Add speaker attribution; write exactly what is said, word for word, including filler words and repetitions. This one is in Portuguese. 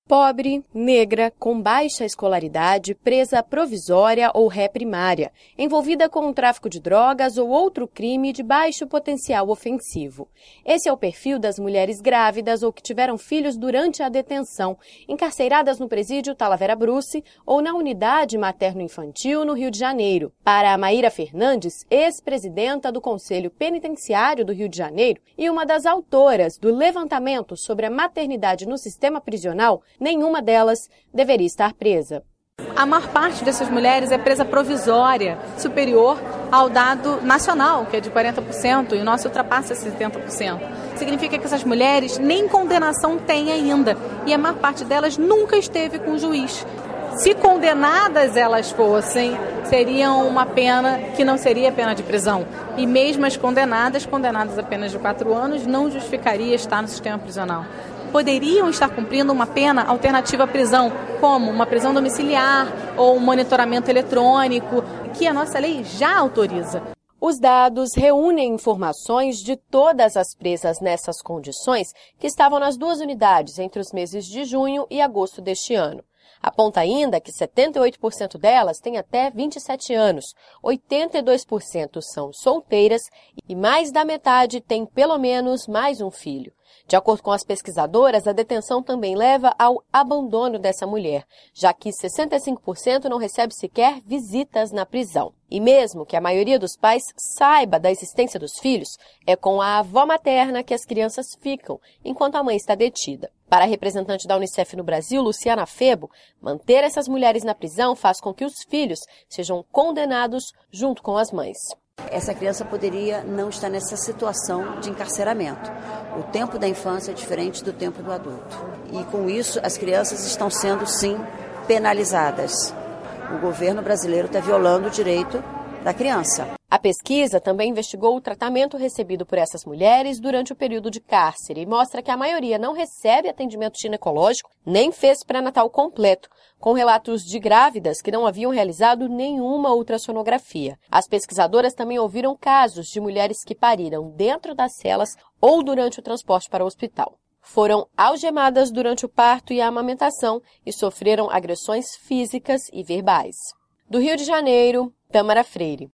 Speaker 1: Pobre, negra, com baixa escolaridade, presa provisória ou ré primária, envolvida com o tráfico de drogas ou outro crime de baixo potencial ofensivo. Esse é o perfil das mulheres grávidas ou que tiveram filhos durante a detenção, encarceradas no presídio Talavera Bruce ou na unidade materno-infantil no Rio de Janeiro. Para a Maíra Fernandes, ex-presidenta do Conselho Penitenciário do Rio de Janeiro e uma das autoras do levantamento sobre a maternidade no sistema prisional, nenhuma delas deveria estar presa.
Speaker 2: A maior parte dessas mulheres é presa provisória, superior ao dado nacional, que é de quarenta por cento, e o nosso ultrapassa setenta por cento. Significa que essas mulheres nem condenação têm ainda, e a maior parte delas nunca esteve com o juiz. Se condenadas elas fossem, seriam uma pena que não seria pena de prisão. E mesmo as condenadas, condenadas a apenas de quatro anos, não justificaria estar no sistema prisional. Poderiam estar cumprindo uma pena alternativa à prisão, como uma prisão domiciliar ou um monitoramento eletrônico, que a nossa lei já autoriza.
Speaker 1: Os dados reúnem informações de todas as presas nessas condições que estavam nas duas unidades entre os meses de junho e agosto deste ano. Aponta ainda que setenta e oito por cento delas têm até vinte e sete anos, oitenta e dois por cento são solteiras e mais da metade tem pelo menos mais um filho. De acordo com as pesquisadoras, a detenção também leva ao abandono dessa mulher, já que sessenta e cinco por cento não recebe sequer visitas na prisão. E mesmo que a maioria dos pais saiba da existência dos filhos, é com a avó materna que as crianças ficam, enquanto a mãe está detida. Para a representante da Unicef no Brasil, Luciana Febo, manter essas mulheres na prisão faz com que os filhos sejam condenados junto com as mães.
Speaker 3: Essa criança poderia não estar nessa situação de encarceramento. O tempo da infância é diferente do tempo do adulto. E com isso, as crianças estão sendo, sim, penalizadas. O governo brasileiro está violando o direito da criança.
Speaker 1: A pesquisa também investigou o tratamento recebido por essas mulheres durante o período de cárcere e mostra que a maioria não recebe atendimento ginecológico nem fez pré-natal completo, com relatos de grávidas que não haviam realizado nenhuma ultrassonografia. As pesquisadoras também ouviram casos de mulheres que pariram dentro das celas ou durante o transporte para o hospital. Foram algemadas durante o parto e a amamentação e sofreram agressões físicas e verbais. Do Rio de Janeiro, Tâmara Freire.